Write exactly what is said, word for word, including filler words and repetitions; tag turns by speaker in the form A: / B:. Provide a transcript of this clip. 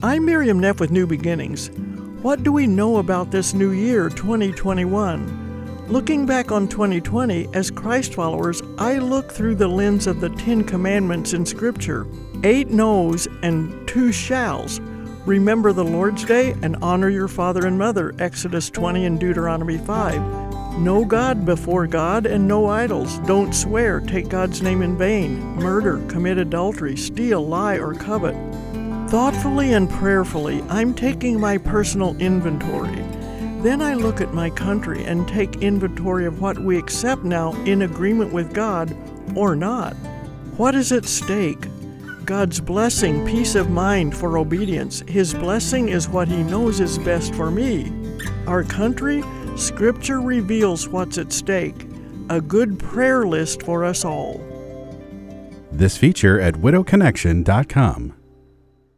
A: I'm Miriam Neff with New Beginnings. What do we know about this new year, twenty twenty-one? Looking back on twenty twenty, as Christ followers, I look through the lens of the Ten Commandments in Scripture. Eight no's and two shalls. Remember the Lord's Day and honor your father and mother, Exodus twenty and Deuteronomy five. No God before God and no idols. Don't swear, take God's name in vain. Murder, commit adultery, steal, lie, or covet. Thoughtfully and prayerfully, I'm taking my personal inventory. Then I look at my country and take inventory of what we accept now in agreement with God or not. What is at stake? God's blessing, peace of mind for obedience. His blessing is what He knows is best for me. Our country, Scripture reveals what's at stake. A good prayer list for us all.
B: This feature at widow connection dot com.